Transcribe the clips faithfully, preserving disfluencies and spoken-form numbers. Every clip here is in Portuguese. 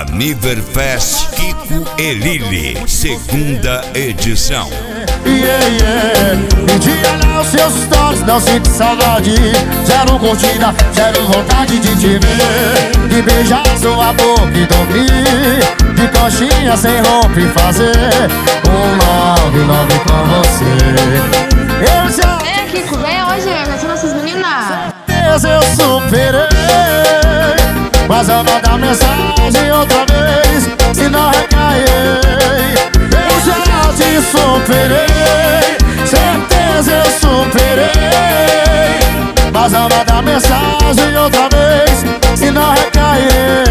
Aniverfest Kiko e Lili, segunda edição. Yeah, yeah. Me diga lá os seus stories, não sinto saudade. Zero curtida, zero vontade de te ver, de beijar sua boca e dormir, de coxinha sem roupa e fazer um love, love com você. Eu já... É, Kiko, vem hoje, vai ser nossas meninas. Certeza eu superei, mas eu mandar mensagem outra vez, se não recair. Eu já te superei, certeza eu superei, mas eu mandar mensagem outra vez, se não recair.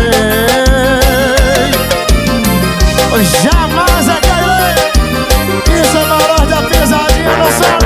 Eu jamais recairei. Isso é valor da pesadinha, não sabe?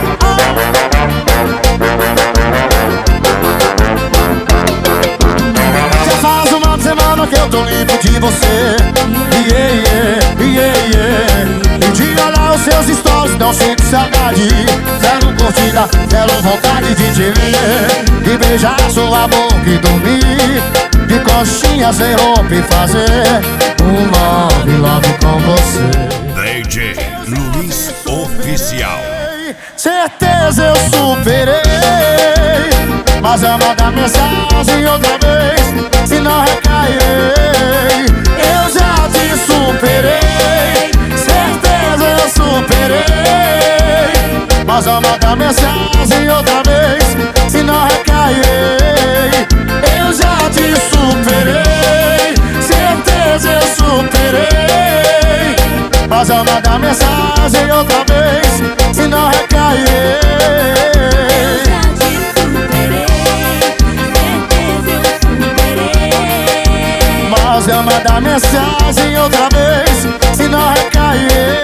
Que eu tô limpo de você. Yeah, yeah, yeah, yeah. Me diga lá os seus stories, não sinto saudade. Zero curtida, zero vontade de te ver, de beijar sua boca e dormir, de coxinha sem roupa e fazer um love, love com você. D J Luiz Oficial. Certeza eu superei, mas eu mandar mensagem outra vez, se não recair. Eu já te superei, certeza eu superei, mas eu mandar mensagem outra vez, se não recair. Eu já te superei, certeza eu superei, mas eu mandar mensagem outra vez, se não recair. Mas eu mandar mensagem outra vez, se não recair.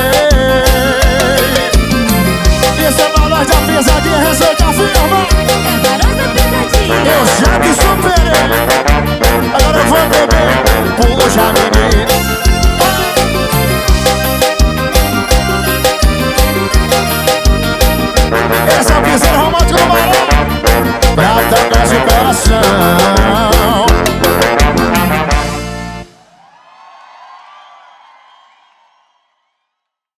Esse é valor da pesadinha, receita firma. Eu já te superei, agora eu vou beber. Puxa, menina. Esse é o pincel romântico do balão, pra tocar seu coração.